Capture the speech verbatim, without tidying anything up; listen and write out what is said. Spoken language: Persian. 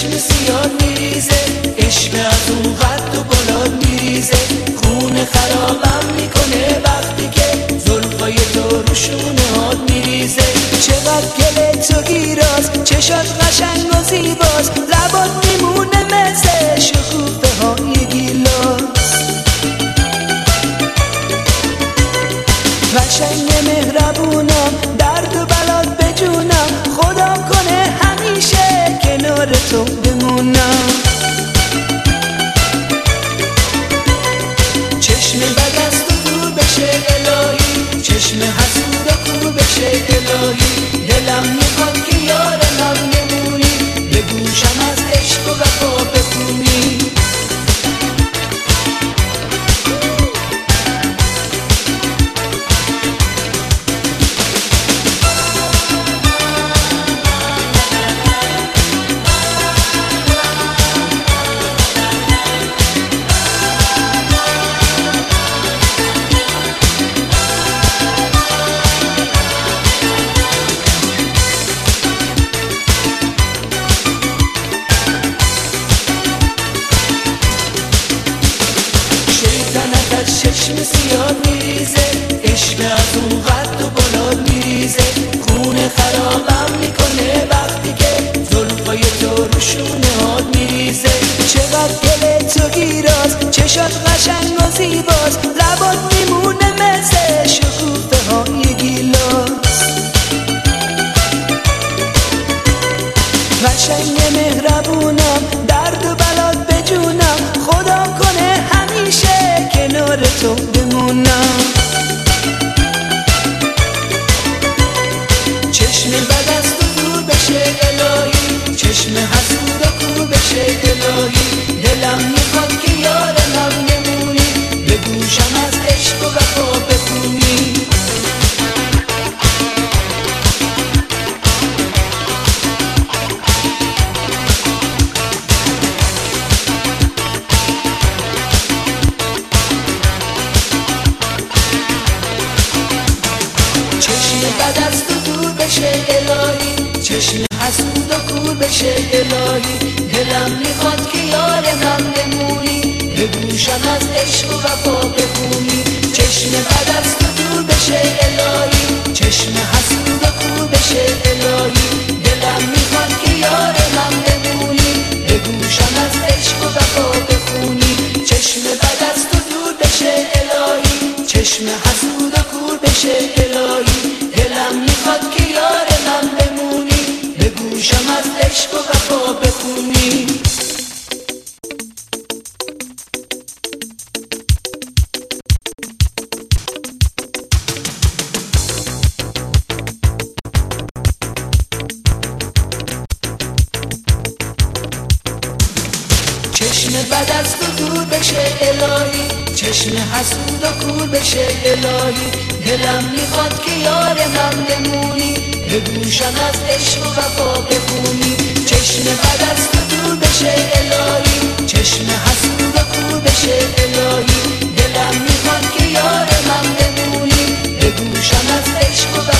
چشم سیاه میریزه، عشق از اون قد و بلاد میریزه، خون خرابم میکنه وقتی که زلفای تو رو شونه هات میریزه. چقدر گله تو گیراز، چشات قشنگ و زیباز، لبات میمونه مثل شکوفه های گیلاس. قشنگ مهربونم، درد و بلات به جونم، خدا کنه همیشه کنار تو بمونم. چشم بد از تو دور بشه الهی، چشم حسود و کور بشه الهی، دلم میخواد که یارم نمونی، به گوشم از عشق و وفا بخونی. چشم سیاه میریزه، عشق از اون قد و بلاد میریزه، خون خرابم میکنه وقتی که زلفای تو رو شونه هات میریزه. چقدر گله تو گیراز، چشات قشنگ و زیباز، لبات میمونه مثل شکوفه های گیلاس. قشنگ مهربونم، درد و بلات به جونم، خدا کنه همیشه کنار تو بمونم. چشم بد از تو دور بشه الهی، چشم حسود و کور بشه الهی، دلم میخواد که یارم نمونی، به گوشم از عشق و وفا بخونی. بعد از تو دور بشه الهی، چشم حسود و کور بشه الهی، دلم میخواد که یارم بمونی، به گوشم از عشق و وفا بخونی. چشم بعد از تو دور بشه الهی، چشم حسود و کور بشه الهی، دلم میخواد که یارم بمونی، به گوشم از عشق و وفا بخونی. چشم بعد از تو دور بشه الهی، چشم حسود و کور بشه الهی، دلم میخواد که یارم بمونی، به گوشم از عشق و وفا بخونی. چشم بد از تو دور بشه الهی، چشم حسود و کور بشه الهی، دلم میخواد که یارم بمونی، به گوشم از عشق و وفا بخونی. چشم بد از تو دور بشه الهی، چشم حسود و کور بشه الهی، دلم میخواد که یارم بمونی، به گوشم از عشق و